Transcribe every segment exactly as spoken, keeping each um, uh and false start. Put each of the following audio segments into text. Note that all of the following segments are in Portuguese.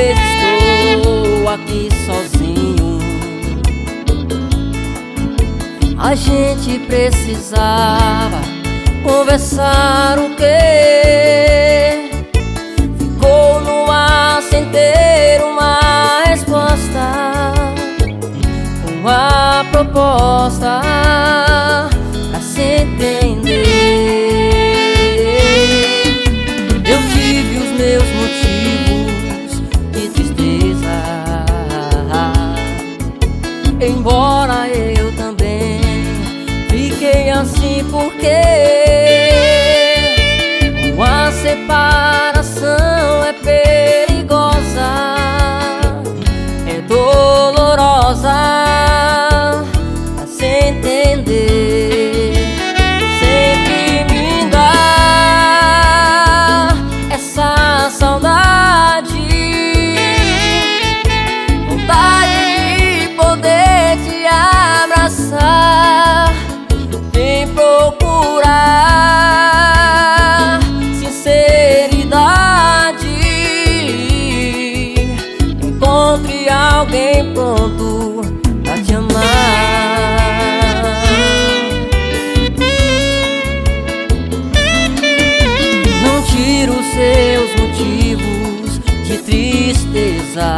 vezes estou aqui sozinho. A gente precisava conversar o quê? Ficou no ar sem ter uma resposta, uma proposta pra se entender. Eu tive os meus motivos de tristeza, embora eu também fiquei assim porque uma separação é perigosa, é dolorosa pra se entender. Sempre me dá essa saudade, vontade de poder te abraçar. Vem procurar sinceridade, encontre alguém pronto pra te amar. Não tira os seus motivos de tristeza,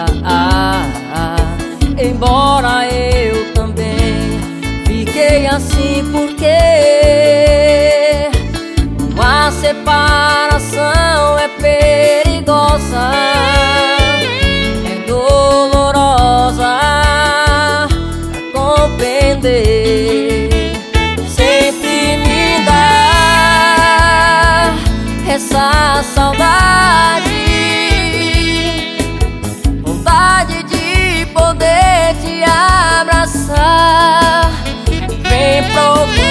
embora eu também fiquei assim porque uma separação é perigosa, é dolorosa pra compreender. Sempre me dá essa saudade, vontade de poder te abraçar. Vem procurar